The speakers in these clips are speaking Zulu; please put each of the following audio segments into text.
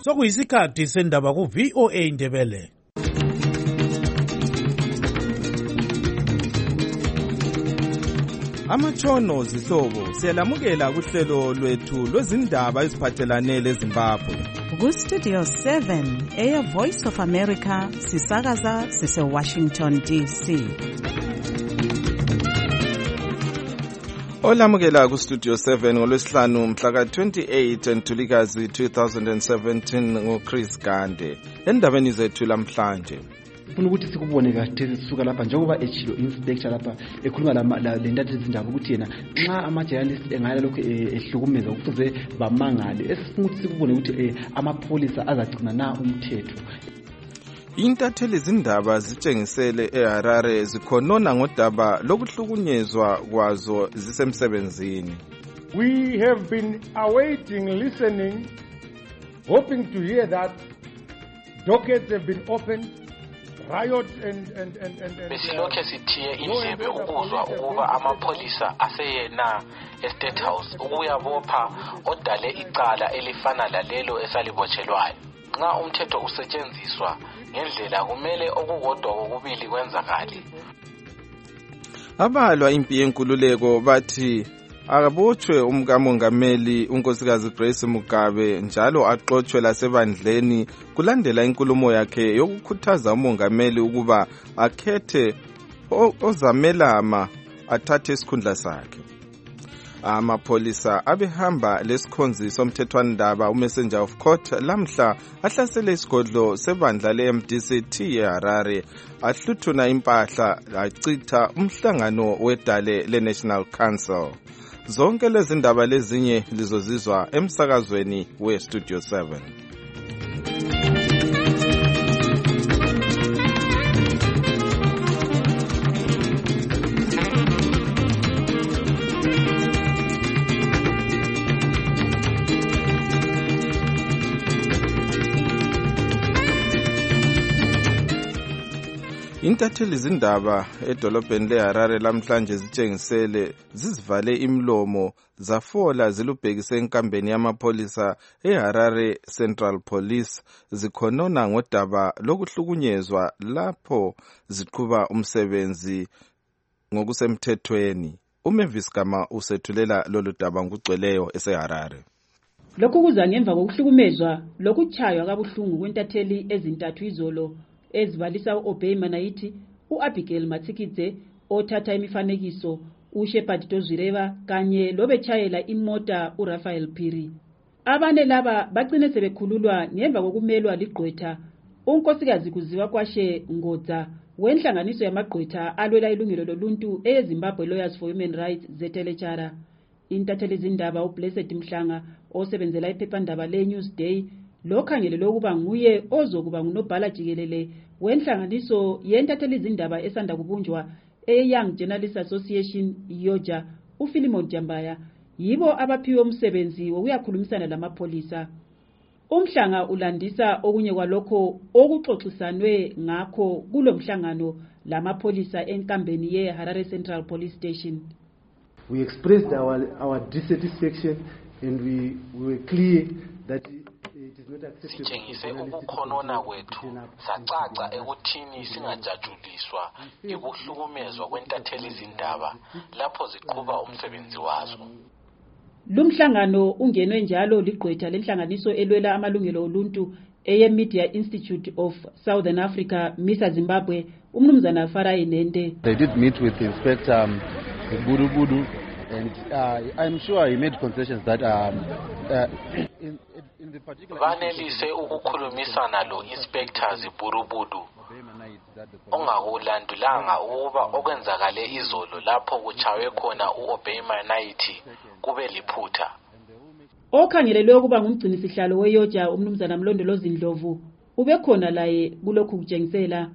Sokuyisikhathi sendaba ku VOA Indebele. Amatshono zihlobo siyalamukela kuhlelo lwethu lwezindaba eziphathelane leZimbabwe. Ku Studio 7 Air Voice of America sisakaza sise Washington DC. Olamukela ku Studio 7 ngolwesihlanu mhla ka-28 Ntulikazi 2017 ngoChris Gande. Endabeni zethu lamhlanje ufuna ukuthi sikubone kahle sisuka lapha njengoba echilo inspector lapha ekhuluma le ntatheli izindaba ukuthi yena nxa ama-journalist engaya lokhu ehlukumeza kufuze bamangale. Esifuna ukuthi sikubone ukuthi amapholisa azagcina na umthetho. Intatheli izindaba zitshengisele eHarare zikhonona ngodaba lokuhlukunyezwa kwazo zisemsebenzini. We have been awaiting, listening, hoping to hear that dockets have been opened. Besilokhe sithiye indlebe ukuzwa ukuba amapholisa aseyena eState House ukuyabopha odale icala elifana lalelo esalibotshelwayo. Nxa umthetho usetshenziswa ngendlela kumele okukodwa kokubili kwenzakale. Abalwa impi yenkululeko bathi akabotshwe umkamongameli unkosikazi Grace Mugabe njalo axotshwe lasebandleni kulandela inkulumo yakhe yokukhuthaza umongameli ukuba akhethe ozamelama athathe isikhundla sakhe. Amapholisa abehamba lesikhonzi somthethwandaba uMessenger of Court lamhla ahlasele isigodlo sebandla leMDCT eHarare ahluthuna impahla achitha umhlangano wedale leNational Council. Zonke lezi ndaba lezinye lizozizwa emsakazweni weStudio 7. Intatheli izindaba edolobheni leHarare lamhlanje zitshengisele zizivale imlomo zafola zilubhekise enkambeni yamapholisa eHarare Central Police zikhonona ngodaba lokuhlukunyezwa lapho ziqhuba umsebenzi ngokusemthethweni. uMavis Gama usethulela lolu daba ngugcweleyo eseHarare. Lokhu kuza ngemva kokuhlukumezwa lokuchaywa kabuhlungu kwentatheli ezintathu izolo ezibalisa uObey Manaiti, uAbigail Matsikidze othatha imifanekiso, uShepard Dozireva kanye lobetshayela imota uRafael Phiri. Abane laba bagcine sebekhululwa ngemva kokumelwa ligqwetha unkosikazi kuziwa kwashe Ngodza wenhlanganiso yamagqwetha alwela ilungelo loluntu eZimbabwe Lawyers for Human Rights zeTelechara. Intatheli izindaba uBlessed Mhlanga osebenzela iphephandaba leNewsday lokhangelelwe ukuba nguye ozokuba ngunobhala jikelele wenhlanganiso yentatheli izindaba esanda kubunjwa eYoung Journalists Association Yoja uPhilimon Jambaya yibo abaphiwe umsebenzi wokuyakhulumisana lamapholisa. Umhlanga ulandisa okunye kwalokho okuxoxisanwe ngakho kulomhlangano lamapholisa enkambeni yeHarare Central Police Station. We expressed our dissatisfaction and we were clear that sitshengise ukukhonona kwethu sacaca ekuthini singajajuliswa ikuhlukumezwa kwentatheli izindaba lapho ziqhuba umsebenzi wazo. Lumhlangano ungenwe njalo ligqwetha lenhlanganiso elwela amalungelo oluntu eyeMedia Institute of Southern Africa Misa Zimbabwe umnumzana Farai Nende. They did meet with Inspector Budubudu and I'm sure he made concessions that in the particular vanelise ukukhulumisana lo Inspector Ziburubudu ongakulandulanga ukuba okwenzakale izolo lapho kuchawe khona uObey Manaiti kube liphutha. Okhangelelwe ukuba ngumgcinisihlalo weYoja umnumzana Mlondolozi Ndlovu ubekhona laye kulokhu kutshengisela.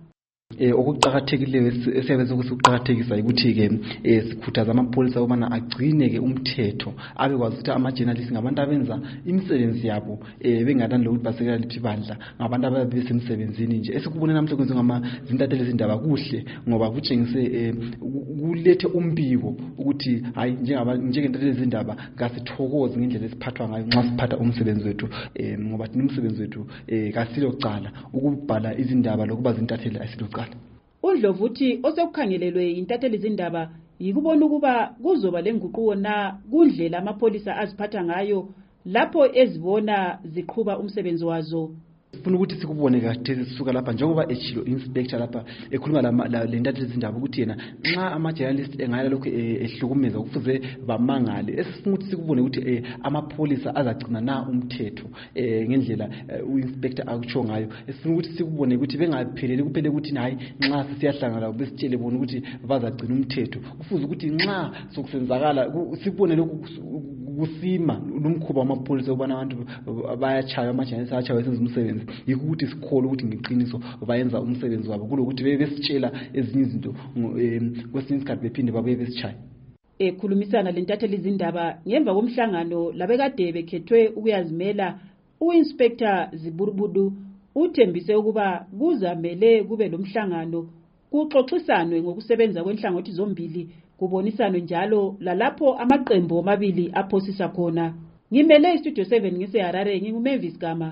okuqhakathekileyo esiyabenza ukuqhakathekisa ukuthi ke sikhuthaza amapholisa ukubana agcine ke umthetho abe kwazi ukuthi ama-journalists ngabantu abenza imisebenzi yabo bengadani lokuthi basekela liphi bandla, ngabantu ababe besemsebenzini nje. Esikubone namhla kwenziwa ngamazintatheli ezindaba kuhle ngoba kutshengise kulethe umbiko ukuthi hayi njengentatheli ezindaba ngasithokoze ngendlela esiphathwa ngayo nxa siphatha umsebenzi wethu, ngoba thina umsebenzi wethu kasilo cala ukubhala izindaba lokuba zintatheli asilo cala. uNdlovu uthi osekukhangelelwe intatheli izindaba yikubona ukuba kuzoba lenguquko na kundlela amapholisa aziphatha ngayo lapho ezibona ziqhuba umsebenzi wazo. Sifuna ukuthi sikubone kahle sisuka lapha njengoba echilo inspector lapha ekhuluma lentatheli izindaba ukuthi yena nxa ama-journalist engaya lokho ehlukumeza kufuze bamangale. Esifuna ukuthi sikubone ukuthi amapholisa azagcina na umthetho ngendlela u-inspector akutsho ngayo. Esifuna ukuthi sikubone ukuthi bengapheleli kuphele ukuthi hayi nxa siyahlangana besitshele bona ukuthi bazagcina umthetho. Kufuze ukuthi nxa sokusenzakala sibone lokhu kusima lumkhuba wamapholisa ubana abantu bayachaya ama-journalist ayachaya besenza umsebenzi. Yikho ukuthi sikholwa ukuthi ngeqiniso bayenza umsebenzi wabo kulokuthi besitshela ezinye izinto kwesinye isikhathi bephinde babuye besitshaya. Ekhulumisana lentatheli izindaba ngemva komhlangano labekade bekhethwe ukuyazimela, u-inspector Ziburubudu uthembise ukuba kuzamele kube lomhlangano kuxoxisanwe ngokusebenza kwenhlangothi zombili, kubonisanwe njalo lalapho amaqembu amabili aphosisa khona. Ngimele istudio 7 ngiseHarare, nginguMavis Gama.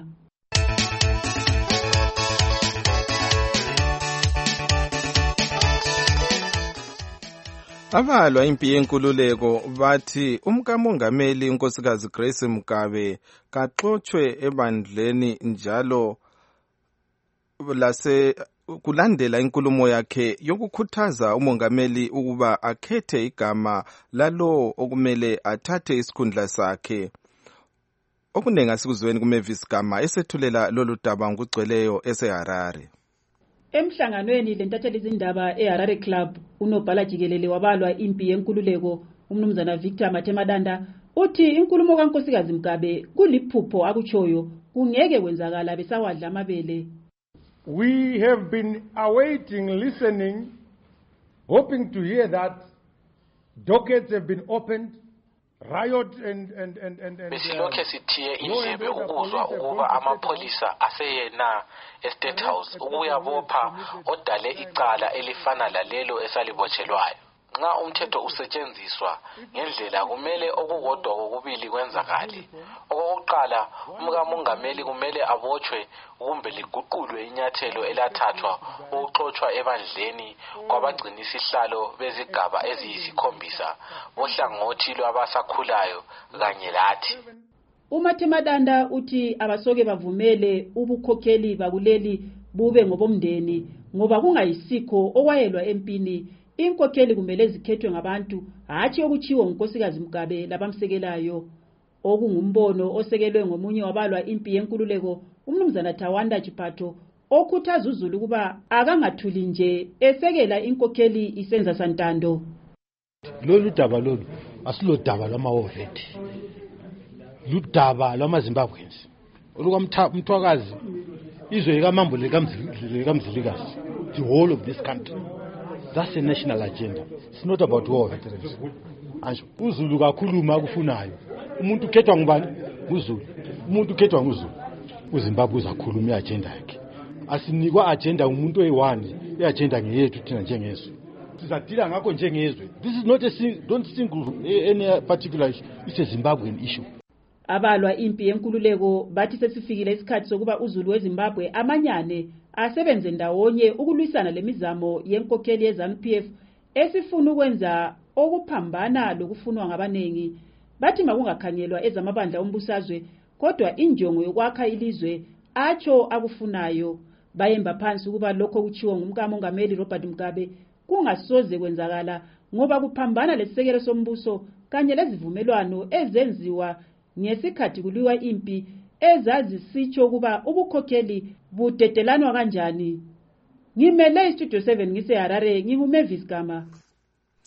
Abalwa impi yenkululeko bathi umkamongameli unkosikazi Grace Mugabe kaxotshwe ebandleni njalo kulandela inkulumo yakhe yokukhuthaza umongameli ukuba akhethe igama lalo okumele athathe isikhundla sakhe. Okunengi asikuzweni kuMavis Gama esethulela lolu daba ngugcweleyo eseHarare. Emhlanganweni lentatheli izindaba eHarare Club, unobhala jikelele wabalwa impi yenkululeko umnumzana Victor Mathemadanda uthi inkulumo kaNkosikazi Mugabe kuliphupho akutshoyo kungeke kwenzakala besawadla amabele. We have been awaiting, listening, hoping to hear that dockets have been opened, riot and besilokhe sithiye indlebe ukuzwa ukuba amapholisa aseyena eState House ukuyabopha odale icala elifana lalelo esalibotshelwayo. Nxa umthetho usetshenziswa ngendlela kumele okukodwa kokubili kwenzakale. Okokuqala, umkamongameli kumele abotshwe kumbe liguqulwe inyathelo elathathwa ukuxotshwa ebandleni kwabagcinisihlalo bezigaba eziyisikhombisa bohlangothi lwabasakhulayo kanye lathi. uMathemadanda uthi abasoke bavumele ubukhokheli bakuleli bube ngobomndeni ngoba kungayisikho okwayelwa empini. Inkokheli kumele zikhethwe ngabantu, hatshi okutshiwo ngunkosikazi Mugabe labamsekelayo. Okungumbono osekelwe ngomunye wabalwa impi yenkululeko umnumzana Tawanda Chiphato okhuthaza uZulu kuba akangathuli nje esekela inkokheli isenza santando. Lolu daba lolu asilo daba lwamawovethi, ludaba lwamaZimbabweans olukamthwakazi izwe likamambo likamzilikazi, the whole of this country. That's a national agenda. It's not about war veterans. uZulu kakhuluma akufunayo. Umuntu ukhethwa ngubani? uZulu. Umuntu ukhethwa nguZulu. uZimbabwe uzakhuluma iagenda yakhe. Asinikwa agenda umuntu oyi1, iagenda ngeyethu thina njengezwe. Sizadila ngakho njengezwe. This is not don't single any particular issue. It's a Zimbabwean issue. Abalwa impi yenkululeko bathi sesifikile isikhathi sokuba uZulu weZimbabwe amanyane asebenze ndawonye ukulwisana lemizamo yenkokheli yeZANU-PF esifuna ukwenza okuphambana lokufunwa ngabanengi. Bathi makungakhangelwa ezamabandla ombusazwe kodwa injongo yokwakha ilizwe atsho akufunayo. Bayemba phansi ukuba lokho kutshiwo ngumkamongameli Robert Mugabe kungasoze kwenzakala ngoba kuphambana lesisekelo sombuso kanye lezivumelwano ezenziwa ngesikhathi kuliwa impi ezazisitsho kuba ubukhokheli budedelanwa kanjani. Ngimele istudio 7 ngiseHarare, nginguMavis Gama.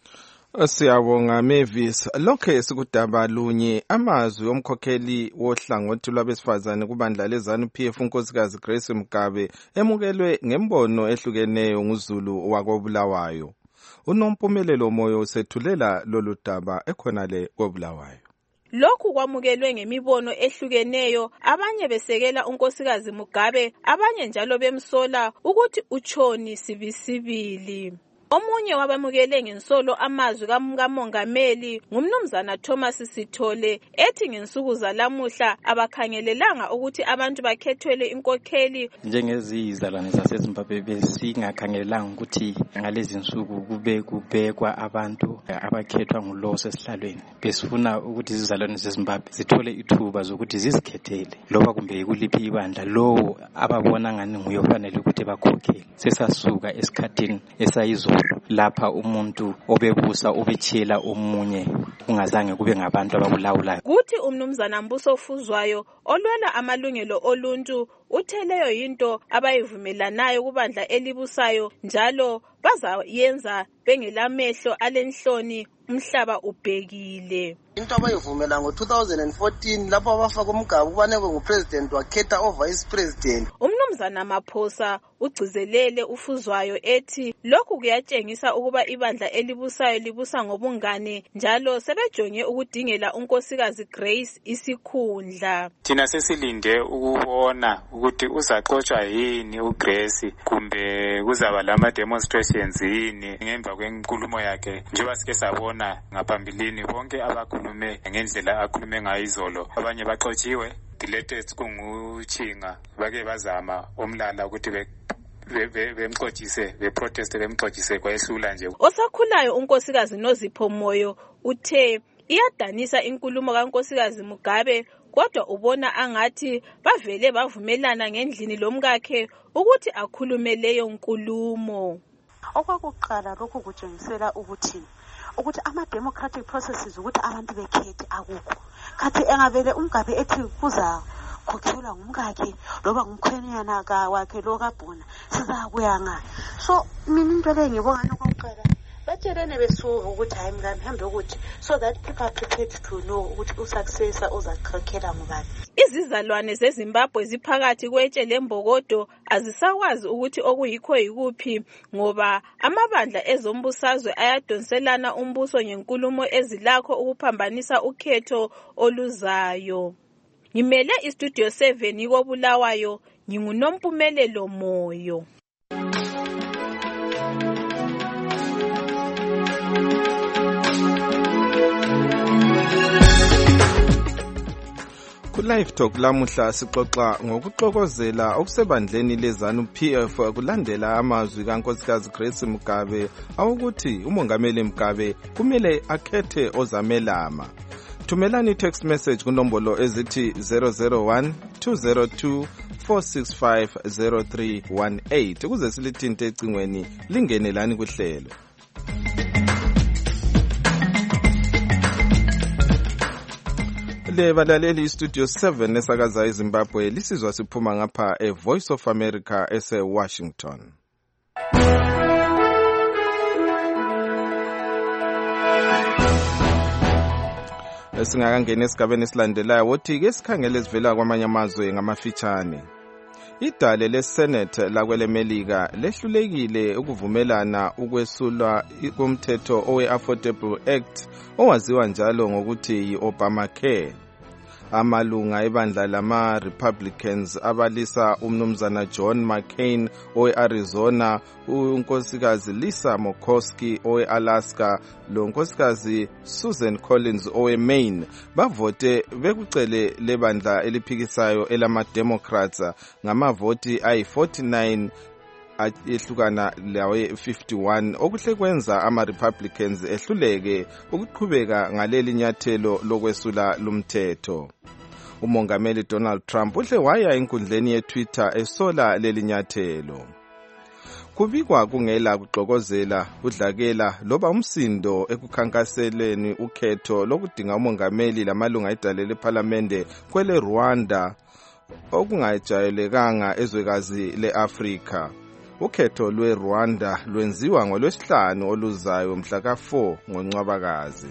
Siyabonga Mavis. Lokho sikudaba lunye amazwi omkhokheli wohlangothi lwabesifazane kubandla leZANU-PF unkosikazi Grace Mugabe emukelwe ngembono ehlukeneyo nguZulu wakobulawayo. Unompumelelo Moyo usethulela lolu daba ekhonale kobulawayo. Lokhu kwamukelwe ngemibono ehlukeneyo, abanye besekela unkosikazi Mugabe, abanye njalo bemsola ukuthi utshoni sibisibili. Omunye wabamukele ngensolo amazwi kaMongameli ngumnumzana Thomas Sithole ethi ngensuku zalamuhla abakhangelelanga ukuthi abantu bakhethwele inkokheli njengezizalwane zaseZimbabwe besingakhangelelanga ukuthi ngalezi nsuku kube kubekwa abantu abakhethwa ngulo sesihlalweni. Besifuna ukuthi izizalwane zeZimbabwe zithole ithuba zokuthi zizikhethele loba kumbe kuliphi ibandla lo ababona ngani nguye ofanele ukuthi bakhokhele. Sesasuka esikhathini esayizolo lapha umuntu obebusa obetshela omunye kungazange kube ngabantu ababulawulayo. Kuthi umnumzana Mbuso Fuzwayo olwela amalungelo oluntu uthe leyo yinto abayivumelanayo kubandla elibusayo njalo bazayenza bengelamehlo alenhloni umhlaba ubhekile. Into abayivumela ngo2014 lapho abafaka uMgabe ubaneke ngupresident wakhetha ovice president. Umnumzana Maphosa ugcizelele uFuzwayo ethi lokhu kuyatshengisa ukuba ibandla elibusayo libusa ngobungane njalo sebejonge ukudingela unkosikazi Grace isikhundla. Thina sesilinde ukubona ukuthi uzaxotsha yini uGrace kumbe kuzaba lama demonstrations yini ngemva kwenkulumo yakhe njengoba sike sabona ngaphambilini bonke abakhulume ngendlela akhulume ngayo izolo. Abanye baxotshiwe, the latest kunguChinga bake bazama omlala ukuthi bemxotshise beprotest bemxotshise kwayehlula nje. Osakhulayo unkosikazi Nozipho Moyo uthe iyadanisa inkulumo kankosikazi Mugabe kodwa ubona angathi bavele bavumelana ngendlini lomkakhe ukuthi akhulume leyo nkulumo. Okwakuqala lokho kutshengisela ukuthi ama-democratic processes ukuthi abantu bekhethe akukho. Khathi engavele uMgabe ethi kuza khokhelwa ngumkakhe loba ngumkhwenyana wakhe lo kaBhuna sizakuya nga. So mina into le ngibona nokuqala batshelene besuka ukuthi hayi mngani hambe ukuthi so that people are prepared to know ukuthi usuccessor uzakhokhela ngubani. Izizalwane zeZimbabwe ziphakathi kwetshe lembokodo azisakwazi ukuthi okuyikho yikuphi ngoba amabandla ezombusazwe ayadonselana umbuso ngenkulumo ezilakho ukuphambanisa ukhetho oluzayo. Ngimele istudio 7 kobulawayo ngingunompumelelo Moyo. Live Talk lamuhla sixoxa ngokuxokozela okusebandleni leZANU-PF kulandela amazwi kankosikazi Grace Mugabe awukuthi umongameli Mugabe kumele akhethe ozamelama. Thumelani text message kunombolo ezithi 001 202 465 0318 ukuze silithinte ecingweni lingenelani kuhlelo. Le balaleli studio 7 esakaza eZimbabwe lisizwa siphuma ngapha eVoice of America eseWashington. Singakangena esigabeni esilandelayo wothi ke sikhangele esivela kwamanye amazwe ngamafitshane. Idale leSenate lakwelemelika lehlulekile ukuvumelana ukwesulwa komthetho owe-Affordable Act owaziwa njalo ngokuthi yi-Obamacare. Amalunga ebandla lama-Republicans abalisa umnumzana John McCain owe-Arizona, unkosikazi Lisa Murkowski owe-Alaska, lo nkosikazi Susan Collins owe-Maine bavote bekucele lebandla eliphikisayo elama-Democrats ngamavoti ayi-49 ehlukana lawe 51 okuhle kwenza ama-Republicans ehluleke ukuqhubeka ngaleli nyathelo lokwesula lumthetho. Umongameli Donald Trump uhle waya enkundleni yeTwitter esola leli nyathelo. Kubikwa kungela kuxokozela udlakela loba umsindo ekukhankaseleni ukhetho lokudinga umongameli lamalunga edale leParliamente kwele Rwanda okungajayelekanga ezwekazi leAfrika. ukhetho lweRwanda lwenziwa ngolwesihlanu oluzayo mhla ka4 ngoNcwabakazi.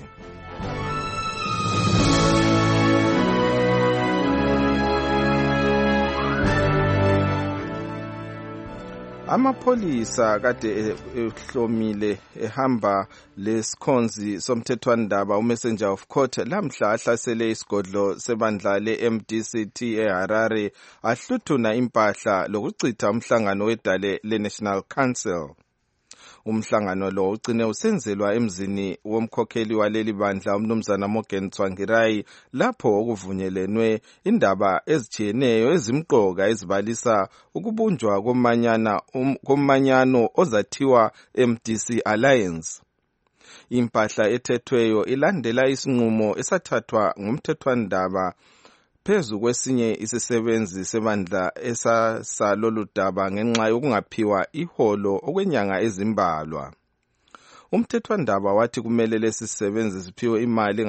Amapholisa kade ehlomile ehamba lesikhonzi somthethwandaba uMessenger of Court lamhla ahlasele isigodlo sebandla leMDCT eHarare ahluthuna impahla lokucitha umhlangano wedale leNational Council. Umhlangano lo ugcine usenzelwa emzini womkhokheli waleli bandla umnumzana Morgan Tsvangirai lapho okuvunyelenwe indaba ezijiyeneyo ezimqoka ezibalisa ukubunjwa komanyano ozathiwa MDC Alliance. Impahla ethethweyo ilandela isinqumo esathathwa ngumthethwandaba phezu kwesinye isisebenzi sebandla esasalolu daba ngenxa yokungaphiwa iholo okwenyanga ezimbalwa. Umthethwandaba wathi kumele lesi sisebenzi siphiwe imali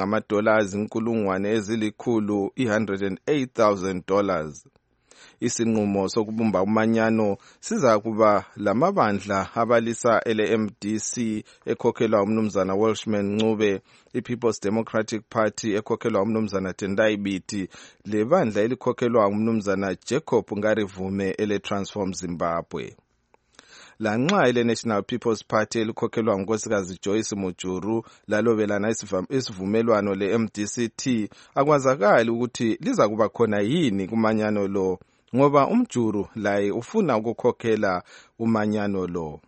$108,000. Isinqumo sokubumba umanyano siza kuba lamabandla abalisa LMDC ekhokhelwa umnumzana Welshman Ncube, iPeople's Democratic Party ekhokhelwa umnumzana Tendai Biti, lebandla elikhokhelwa umnumzana Jacob Ngarivume eleTransform Zimbabwe. Lanxa eleNational People's Party elikhokhelwa ngunkosikazi Joyce Mujuru lalobelana isivumelwano leMDCT akwazakali ukuthi liza kuba khona yini kumanyano lo ngoba umjuru laye ufuna ukukhokhela umanyano lo.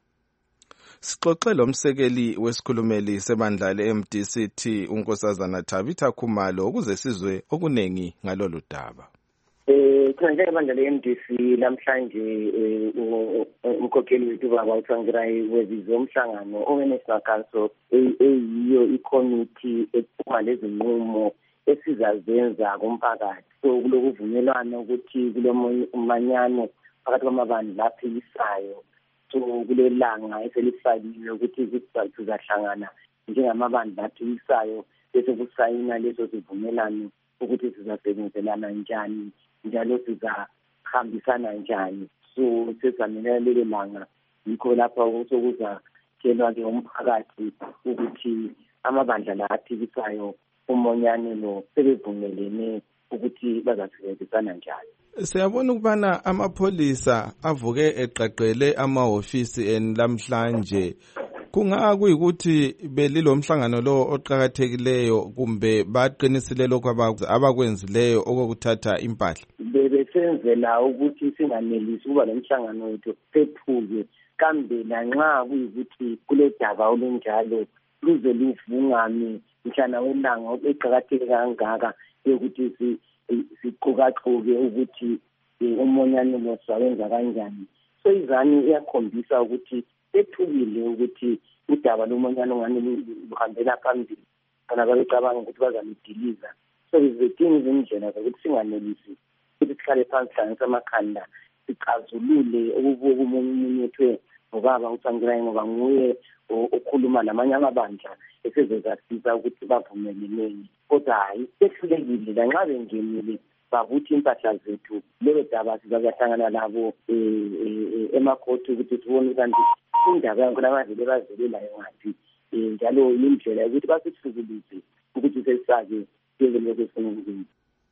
Sixoxe umsekeli wesikhulumeli sebandla leMDCT unkosazana Tabitha Khumalo ukuze sizwe okunengi ngalolu daba. Khona ibandla leMDC namhlanje umkhokheli wethu baba uTsvangirai webize umhlangano oweNational Council eyiyo icommittee ephuma lezinqumo esizazenza kumphakathi. So kulokuvumelana ukuthi kulomanyano phakathi kwamabandla aphikisayo. So kulelanga eselifakiwe ukuthi sizahlangana njengamabandla aphikisayo bese kusayina leso sivumelano ukuthi sizasebenzelana njani njalo sizahambisana njani. So sezamela lelo langa yikho lapha sokuzatshelwa-ke umphakathi ukuthi amabandla la aphikisayo umonyane lo sebevumelene ukuthi bazasebenzisana njani. Siyabona ukubana amapholisa avuke eqaqele amahofisi enlamhlanje. Kungakuyikuthi belilo mhlangano lo oqhakathekileyo kumbe baqinisile lokho abakwenzileyo okukuthatha impahla. Bebesenzela ukuthi singanelisi ukuba lomhlangano wethu sephuke kambe lanxa kuyikuthi kule daba olunjalo luze luvungame mhlana welanga eqhakatheke kangaka yokuthi siqhukaqhuke ukuthi umonyane lo sawenza kanjani. So izani iyakhombisa ukuthi ethukile ukuthi udaba lomonyane ngani luhambela phambili kana babecabanga ukuthi bazalidiliza. So izidingo izindlela zokuthi singanelisi ukuthi sihlale phansi hlanganisa amakhanda sicazulule okumunyethwe ngobaba uTsvangirai ngoba nguye okhuluma namanye amabandla esezozasiza ukuthi bavumelelene. Kodwa hayi sehlulekile lanxa bengenile babuthi impahla zethu lelo daba sizahlangana labo emakhoti ukuthi sibone kanti indaba yakhona abavele bazelelayo ngaphi njalo indlela yokuthi basithukulise ukuthi sesake lokhu.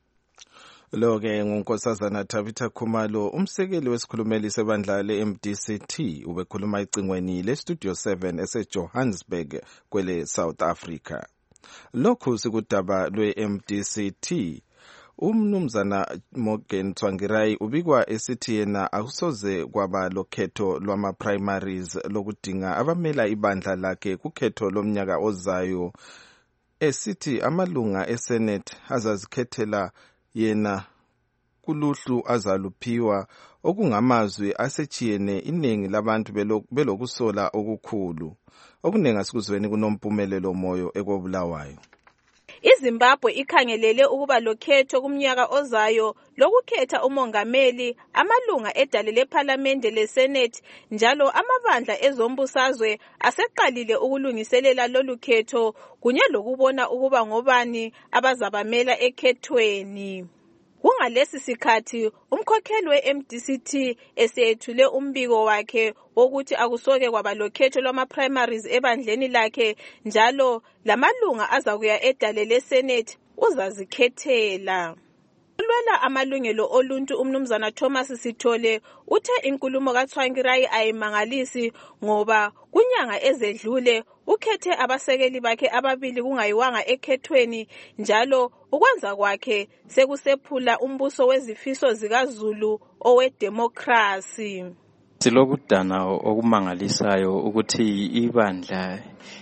Lo-ke ngunkosazana Tabitha Khumalo, umsekeli wesikhulumeli sebandla le-MDCT, ubekhuluma icingweni le-Studio 7 eseJohannesburg kwele South Africa. Lokhu sikudaba lwe-MDCT. Umnumzana Morgan Tsvangirai ubikwa esithi yena akusoze kwaba lokhetho lwama-primaries lokudinga abamela ibandla lakhe kukhetho lomnyaka ozayo, esithi amalunga eSenate azazikhethela yena kuluhlu azaluphiwa okungamazwi asechiyene iningi labantu belokusola okukhulu. Okunengi asikuzweni kunomphumelelo moyo ekobulawayo. iZimbabwe ikhangelele ukuba lokhetho kumnyaka ozayo lokukhetha umongameli, amalunga edale lePhalamende leSenate njalo amabandla ezombusazwe aseqalile ukulungiselela lolu khetho kunye lokubona ukuba ngobani abazabamela ekhethweni. Kungalesi sikhathi umkhokheli we-MDCT esethule umbiko wakhe wokuthi akusoke kwaba lokhetho lwama-primaries ebandleni lakhe njalo lamalunga azakuya edale leSenate uzazikhethela. Ulwela amalungelo oluntu umnumzana Thomas Sithole uthe inkulumo kaTsvangirai ayimangalisi ngoba kunyanga ezedlule ukhethe abasekeli bakhe ababili kungayiwanga ekhethweni njalo ukwenza kwakhe sekusephula umbuso wezifiso zikaZulu owedemocracy. Silokudana okumangalisayo ukuthi ibandla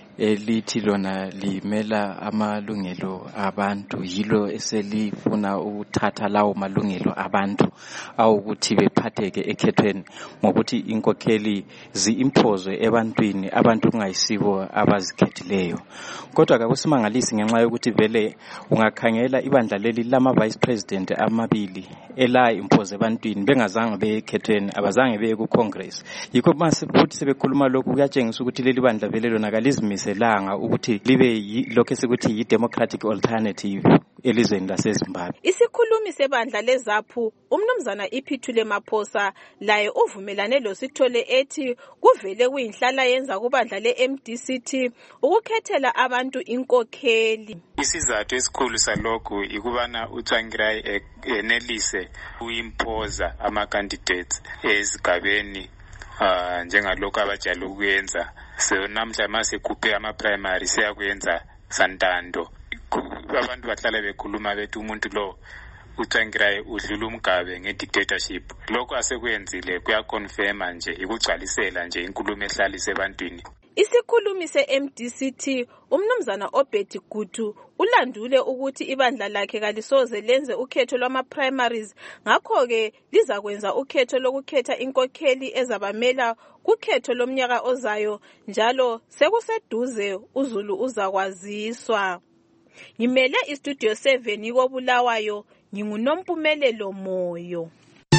elithi lona limela amalungelo abantu yilo eselifuna ukuthatha lawo malungelo abantu awukuthi bephatheke ekhethweni ngokuthi inkokheli ziimpozwe ebantwini abantu kungayisibo abazikhethileyo. Kodwa akusimangalisi ngenxa yokuthi vele ungakhangela ibandla leli lama vice president amabili ela impoze ebantwini bengazange bekhethweni abazange beye ku Congress. Yikho mase futhi sebekhuluma lokhu kuyatshengisa ukuthi leli bandla vele lona kalizimisa selanga ukuthi libe lokho esikuthi yi-democratic alternative elizweni laseZimbabwe. Isikhulumi sebandla leZAPU umnumzana Iphithule Maphosa laye uvumelane loSithole ethi kuvele kuyinhlala yenza kubandla le-MDCT ukukhethela abantu inkokheli. Isizathu esikhulu salokhu ikubana uTsvangirai enelise uyimpoza ama-candidates ezigabeni njengalokho abajala ukuyenza. So namhla mase kuphe ama-primary siyakuyenza santando. Abantu bahlala bekhuluma bethi umuntu lo uTsvangirai udlula umgabe nge-dictatorship. Lokho asekuyenzile kuyakonfirma nje ikugcwalisela nje inkulumo ehlalise ebantwini. Isikhulumi se-MDCT umnumzana Obedi Gutu ulandule ukuthi ibandla lakhe kalisoze lenze ukhetho lwama-primaries ngakho-ke lizakwenza ukhetho lokukhetha inkokheli ezabamela kukhetho lomnyaka ozayo njalo sekuseduze uZulu uzakwaziswa. Ngimele istudio 7 koBulawayo nginguNompumelelo Moyo.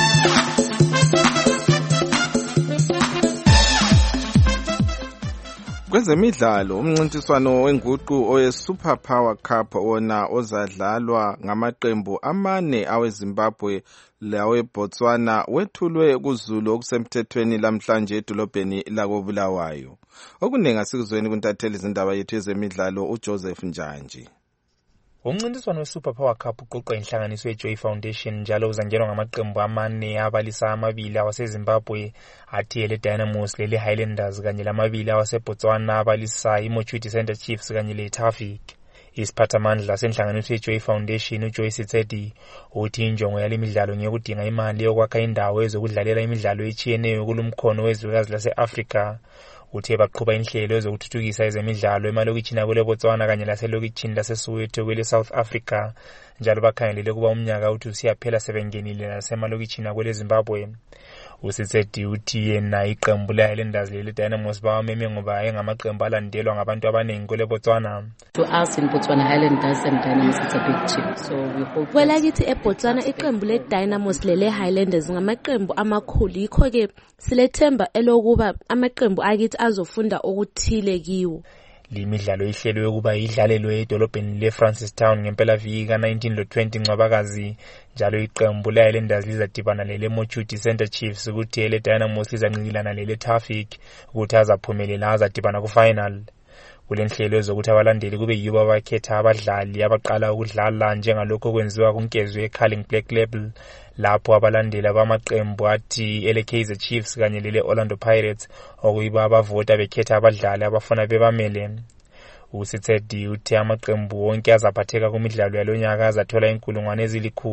Kwezemidlalo umncintiswano wenguqu oye-Super Power Cup wona ozadlalwa ngamaqembu amane aweZimbabwe laweBotswana wethulwe kuZulu okusemthethweni lamhlanje edolobheni lakoBulawayo. Okuningi asikuzweni kuntatheli izindaba yethu yezemidlalo uJoseph Njanji. Umncintiswano we-Super Power Cup uqoqwa inhlanganiso ye-Joy Foundation njalo uzanjelwa ngamaqembu amane abalisa amabili awaseZimbabwe athi le-Dynamos lele-Highlanders kanye lamabili awaseBotswana abalisa iMochuti Center Chiefs kanye le-Tafik. Isiphathamandla senhlanganiso ye-Joy Foundation uJoyce Tsedi uthi injongo yale midlalo ngeyokudinga imali yokwakha indawo ezokudlalela imidlalo etshiyeneyo kulumkhono wezwekazi lase-Afrika. Uthe baqhuba inhlelo ezokuthuthukisa ezemidlalo emalokitshini akweleBotswana kanye laselokitshini laseSoweto kwele-South Africa njalo bakhangelele kuba umnyaka uthi usiyaphela sebengenile nasemalokitshini akweleZimbabwe. Usitsedi uthi yena iqembu le-Highlanders lele-Dynamos bawameme ngoba engamaqembu alandelwa ngabantu abaningi kweleBotswana. To us in Botswana, Highlanders and Dynamos it's a big chip, so we hope kwelakithi eBotswana iqembu le-Dynamos lele-Highlanders ngamaqembu amakhulu yikho-ke silethemba elokuba amaqembu akithi azofunda okuthile kiwo. Limidlalo ihlelwe ukuba idlalelwe edolobheni leFrancistown ngempelaviki ka-19 lo-20 Ncwabakazi njalo iqembu le-Highlanders lizadibana lele-Mochuti Center Chiefs ukuthi ele-Dynamos lizancikilana lele-Tafik ukuthi azaphumelela azadibana ku-final. Kule nhlelo ezokuthi abalandeli kube yibo abakhetha abadlali abaqala ukudlala njengalokho kwenziwa kunkezwe eCarling Black Label lapho abalandeli abamaqembu athi ele-Kaizer Chiefs kanye lele-Orlando Pirates okuyiba abavota bekhetha abadlali abafuna bebamele. Usitsedi uthi amaqembu wonke azaphatheka kumidlalo yalonyaka azathola inkulungwane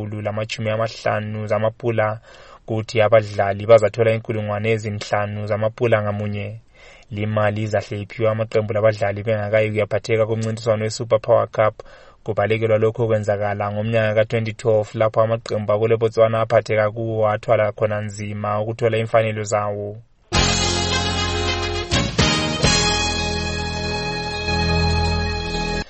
ezili-150 zamapula kuthi abadlali bazathola inkulungwane ezinhlanu zamapula ngamunye. Limali izahle iphiwa amaqembu labadlali bengakayi kuyaphatheka kumncintiswano we-Super Power Cup kubalekelwa lokho kwenzakala ngomnyaka ka-2012 lapho amaqembu akweleBotswana aphatheka kuwo athwala khona nzima ukuthola imfanelo zawo.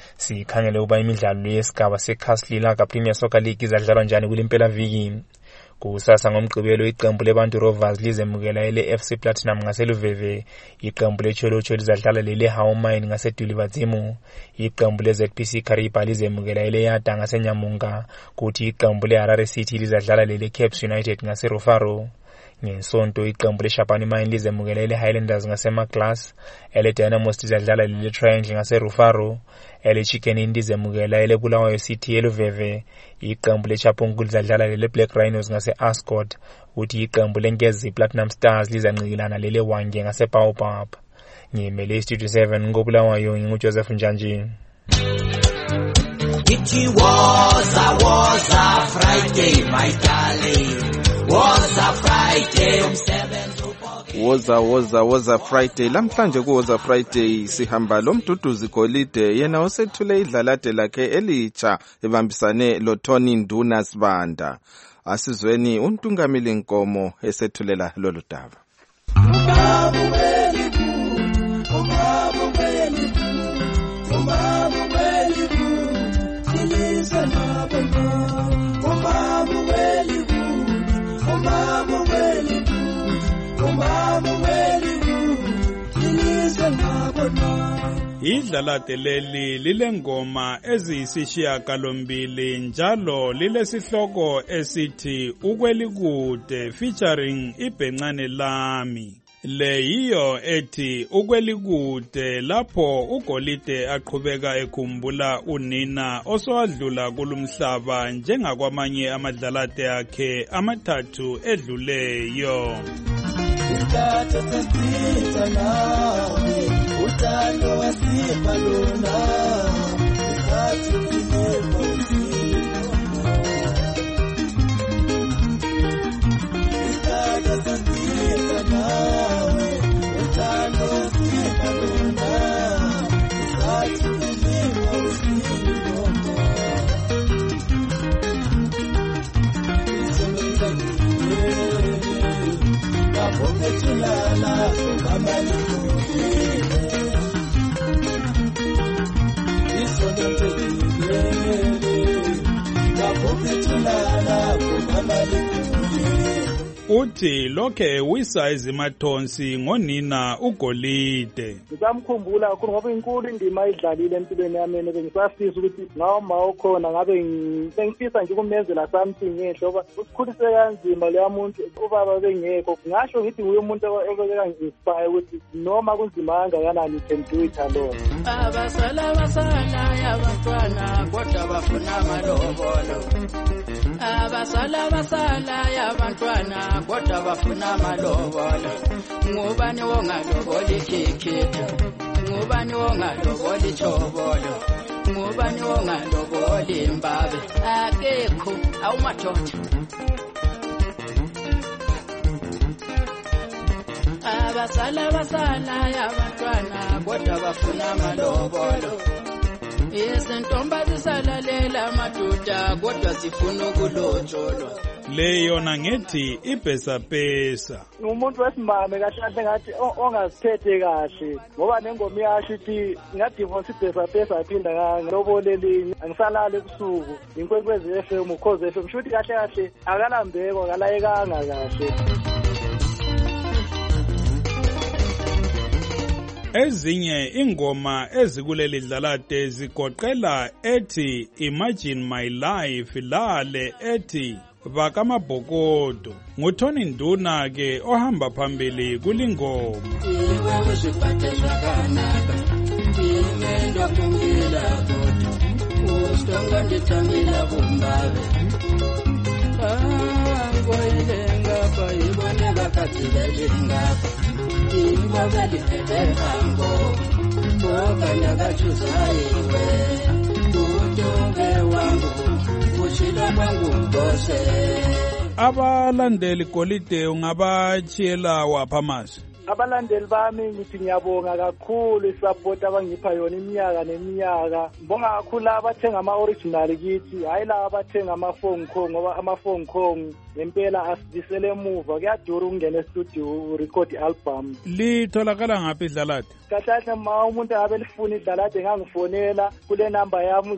Sikhangele uba imidlalo yesigaba seCastle Lager Premier Soccer League izadlalwa njani kulimpelaviki. Kusasa ngomgqibelo iqembu leBantu Rovers lizemukela ele-FC Platinum ngaseluveve, iqembu leCholocho lizadlala lele-Haumine ngaseDulibadzimu, iqembu le-ZPC Kariba lizemukela ele-Yada ngaseNyamunga, kuthi iqembu le-Harare City lizadlala lele-Caps United ngaseRufaro. Ngesonto iqembu leShapani Mine lizemukela ele-Highlanders ngaseMaglas, ele-Dynamos lizadlala lele-Triangle ngaserufaro, ele-Chicken Inn lizemukela ele-Bulawayo City eluveve, iqembu leChapungu lizadlala lele-Black Rhinos ngase-Ascot, kuthi iqembu leNkezi Platinum Stars lizancikilana lele-Wange ngase-Baobab. Ngimele iStudio 7 ngobulawayo nginguJoseph Njanji. It was a Friday, my darling. Was a Friday was a Friday. Lamhlanje was a Friday sihamba lomduduzi Golide yena osethule idlalade lakhe elitsha ebambisane loThoni Nduna Sibanda. Asizweni uNtungamili Nkomo esethulela lolu daba. Idlalade leli lilengoma eziyisishiyagalombili njalo lilesihloko esithi Ukwelikude featuring Ibhencane Lami. Le yiyo ethi Ukwelikude lapho uGolide aqhubeka ekhumbula unina oswadlula kulumhlaba njengakwamanye amadlalade akhe amathathu edluleyo. Utando wasipa luna Utatu kinebo Utado sasita nawe Utando wasipa luna Utatu kinebo Kapoke tulala Kamaliku uthi lokhe wisa izimathonsi ngonina uGolide. Ngisamkhumbula kakhulu ngoba inkulu indima ayidlalile empilweni yami, bengisafisa ukuthi ngawuma okhona ngabe ngifisa nje ukumenzela something ngehle ngoba usikhulise kanzima leya muntu ubaba bengekho. Ngasho ngithi uye umuntu obeka ngi-inspire ukuthi noma kunzima kangakanani you can do it alone. Abasala yabantwana kodwa bafuna amalobolo. Abasala yabantwana kodwa bafuna amalobolo. Ngubani wongaloboli khikhetha, ngubani wongaloboli chobolo, ngubani wongaloboli imbabe, akekho awumadoda. Abasala yabantwana kodwa bafuna amalobolo. Izintomba zisalalela amadoda kodwa zifuna ukulotsholwa. Le yona ngethi ibhesapesa. Umuntu wesimame kahle ngathi ongaziphethe kahle ngoba nengoma yasho ithi ngadivorce ibhesapesa aphinda ngalobolelinye angisalala ebusuku inkwenkwezi FM ukhoze FM shuthi kahle akalambeko akalayekanga kahle. Ezinye ingoma ezikuleli dlalade zigoqela ethi Imagine My Life, lale ethi Bakamabhokodo. NguThoni Nduna ke ohamba phambili kulingoma. Iwe uziphathezwa kanaka, imendo kungila kodwa, ustonga ndithambila kumbabe. Ngoyile ngapha ibone bakathile ngapha. Ingobeli ehango Bokana gachuzayiwe Kutobe wangu Kushila wangu bose. Abalandeli Golide ungabachiyela wapha manje? abalandeli bami ngithi ngiyabonga kakhulu isupport abangipha yona iminyaka neminyaka. Ngibonga kakhulu abathenga ama-original kithi, hayi laba abathenga ama-phone call ngoba ama-phone call ngempela asidisele emuva. Kuyadura ukungena e-studio urecord i-album. Litholakala ngaphi idlalade? Kahle ma umuntu abe lifuna idlalade ngangifonela kule number yami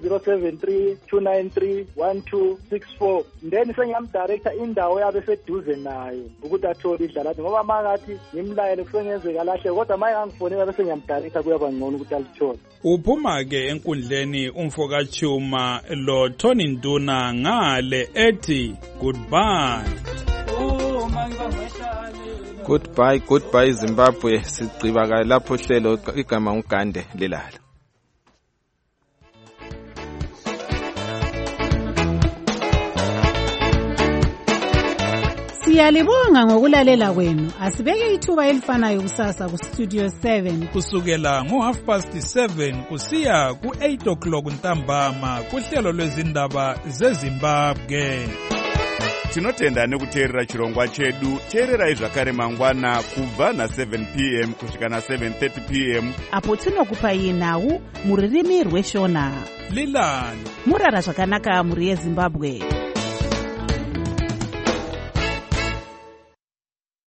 073-293-1264. Then sengiyamdirector indawo yabe seduze nayo ukuthi athole idlalade ngoba mangathi ngimlayele kusengenzeka lahle kodwa maye ngangifonela bese ngiyamdirector kuyaba ngcono ukuthi alithole. Uphuma ke enkundleni umfoka Chuma lo Tony Ntuna ngale ethi goodbye. Goodbye Zimbabwe. Sigqiba lapho hlelo igama uGande lelala. Siyalibonga ngokulalela kwenu. Asibeke ithuba elifanayo kusasa ku Studio 7 kusukela ngo7:30 kusiya ku8:00 ntambama kuhlelo lwezindaba zeZimbabwe. Tinotenda nekuteerera chirongwa chedu. Teererai zvakare mangwana kubva na7 p.m. kusvika na7:30 p.m. apo tinokupai nhau muririmi rweshona. Lilani murara zvakanaka muri yeZimbabwe.